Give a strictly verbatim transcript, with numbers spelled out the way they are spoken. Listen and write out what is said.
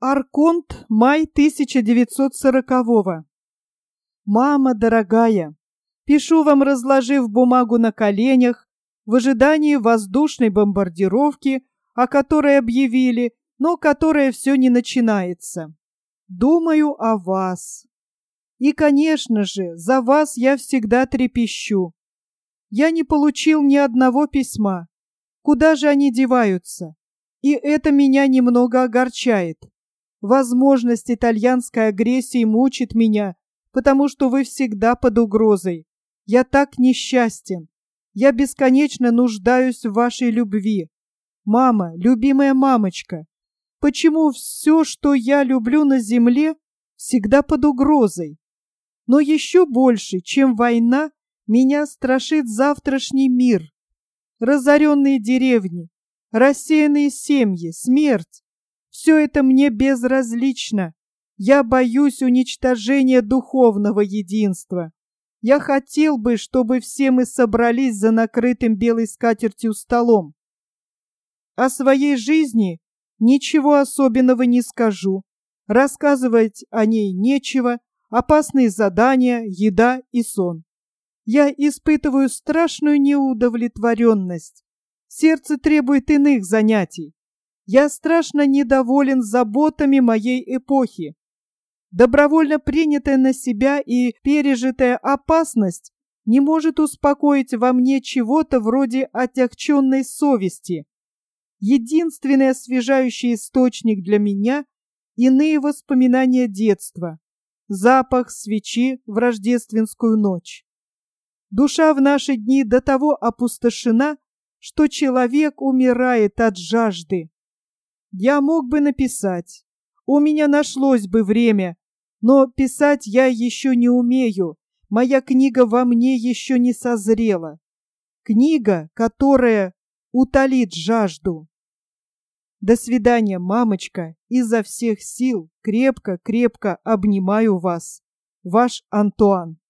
Арконт, май тысяча девятьсот сорокового. Мама дорогая, пишу вам, разложив бумагу на коленях, в ожидании воздушной бомбардировки, о которой объявили, но которая все не начинается. Думаю о вас. И, конечно же, за вас я всегда трепещу. Я не получил ни одного письма. Куда же они деваются? И это меня немного огорчает. Возможность итальянской агрессии мучит меня, потому что вы всегда под угрозой. Я так несчастен. Я бесконечно нуждаюсь в вашей любви. Мама, любимая мамочка, почему все, что я люблю на земле, всегда под угрозой? Но еще больше, чем война, меня страшит завтрашний мир. Разоренные деревни, рассеянные семьи, смерть. Все это мне безразлично. Я боюсь уничтожения духовного единства. Я хотел бы, чтобы все мы собрались за накрытым белой скатертью столом. О своей жизни ничего особенного не скажу. Рассказывать о ней нечего. Опасные задания, еда и сон. Я испытываю страшную неудовлетворенность. Сердце требует иных занятий. Я страшно недоволен заботами моей эпохи. Добровольно принятая на себя и пережитая опасность не может успокоить во мне чего-то вроде отягченной совести. Единственный освежающий источник для меня — иные воспоминания детства, запах свечи в рождественскую ночь. Душа в наши дни до того опустошена, что человек умирает от жажды. Я мог бы написать, у меня нашлось бы время, но писать я еще не умею, моя книга во мне еще не созрела. Книга, которая утолит жажду. До свидания, мамочка, изо всех сил крепко-крепко обнимаю вас. Ваш Антуан.